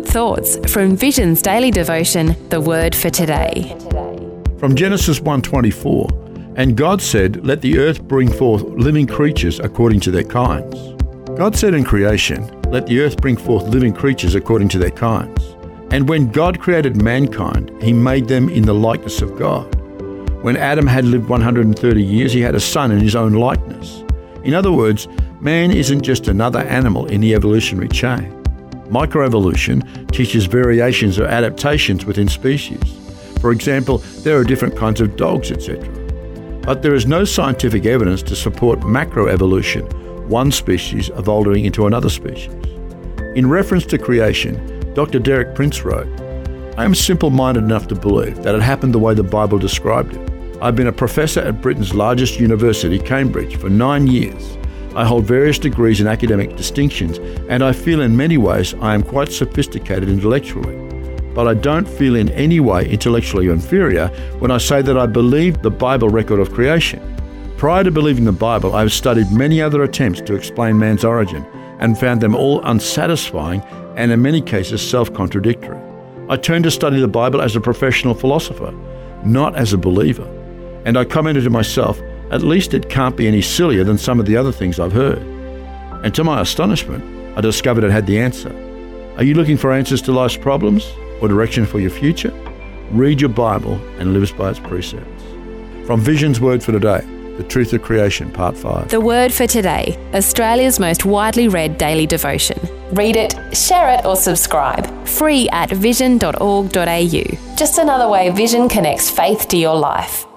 Good thoughts from Vision's daily devotion, The Word for Today. From Genesis 1:24, and God said, "Let the earth bring forth living creatures according to their kinds." God said in creation, "Let the earth bring forth living creatures according to their kinds." And when God created mankind, he made them in the likeness of God. When Adam had lived 130 years, he had a son in his own likeness. In other words, man isn't just another animal in the evolutionary chain. Microevolution teaches variations or adaptations within species. For example, there are different kinds of dogs, etc. But there is no scientific evidence to support macroevolution, one species evolving into another species. In reference to creation, Dr. Derek Prince wrote, "I am simple-minded enough to believe that it happened the way the Bible described it. I've been a professor at Britain's largest university, Cambridge, for 9 years. I hold various degrees and academic distinctions, and I feel in many ways I am quite sophisticated intellectually. But I don't feel in any way intellectually inferior when I say that I believe the Bible record of creation. Prior to believing the Bible, I have studied many other attempts to explain man's origin and found them all unsatisfying and in many cases self-contradictory. I turned to study the Bible as a professional philosopher, not as a believer. And I commented to myself, at least it can't be any sillier than some of the other things I've heard. And to my astonishment, I discovered it had the answer. Are you looking for answers to life's problems or direction for your future? Read your Bible and live by its precepts." From Vision's Word for Today, The Truth of Creation, Part 5. The Word for Today, Australia's most widely read daily devotion. Read it, share it or subscribe. Free at vision.org.au. Just another way Vision connects faith to your life.